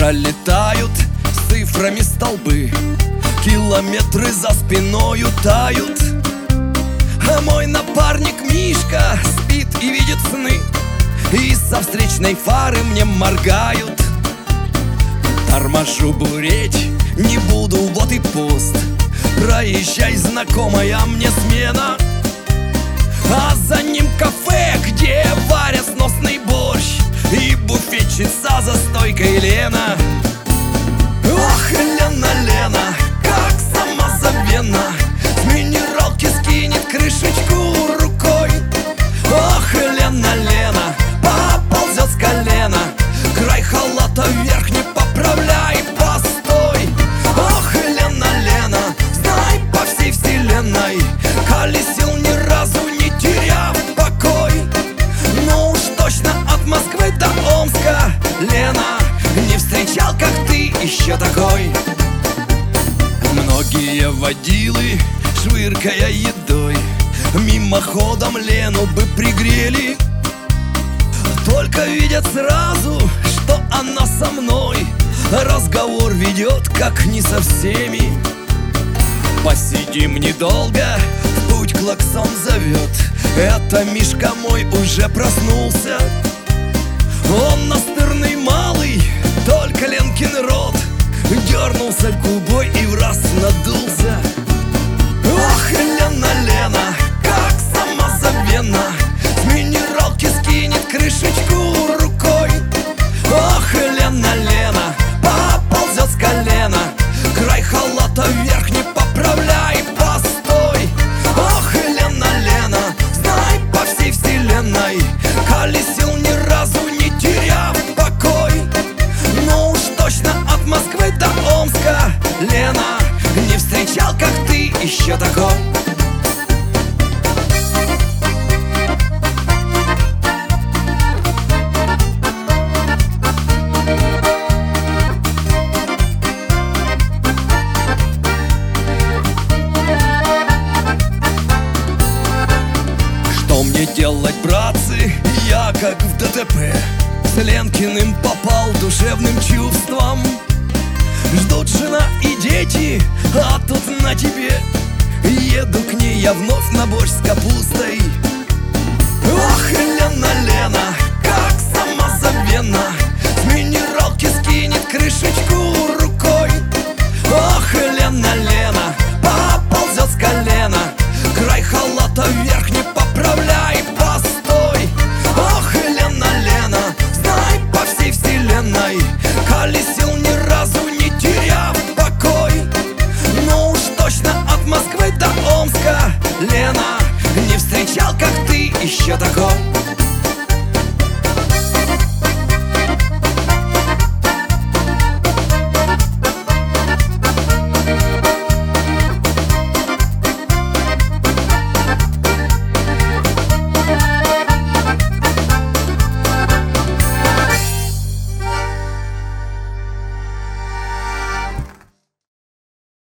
Пролетают с цифрами столбы, километры за спиною тают. А мой напарник Мишка спит и видит сны, и со встречной фары мне моргают. Торможу буреть, не буду, вот и пост. Проезжай, знакомая мне смена, а за ним кафе, где варят сносный борщ, и буфетчица за стойкой Лена. Ох, Лена, Лена, как самозабвенно, с минералки скинет крышечку рукой. Ох, Лена, Лена, поползет с колена, край халата вверх не поправляй, постой. Ох, Лена, Лена, знай, по всей вселенной колесил ни разу не теряв покой. Ну уж точно от Москвы до Омска, Лена, не встречал, как ты, еще такой. Многие водилы, швыркая едой, мимоходом Лену бы пригрели, только видят сразу, что она со мной разговор ведет, как не со всеми. Посидим недолго, в путь клаксон зовет. Это Мишка мой уже проснулся. Он настырный малый, только Ленкин рот дернулся губой и враз надулся. Ох, Лена, Лена, как самозабвенно, с минералки скинет крышечку рукой. Ох, Лена, Лена, поползет с колена, край халата вверх не поправляй, постой. Ох, Лена, Лена, знай, по всей вселенной колесил ни разу не теряв покой. Ну уж точно от Москвы до Омска, Лена, не встречал, как ты, еще такой. Что мне делать, братцы, я как в ДТП с Ленкиным попал душевным чувством. Ждут жена и дети, а тут на тебе еду к ней я вновь на борщ с капустой. Ох, Лена, Лена, как самозабвенно, с минералки скинет крышечку рукой. Ох, Лена, Лена, поползет с колена, край халата вверх не поправляй, постой. Ох, Лена, Лена, знай, по всей вселенной колесил ни разу не теряв покой. Ну уж точно от Москвы до Омска, Лена, не встречал, как ты, еще такой.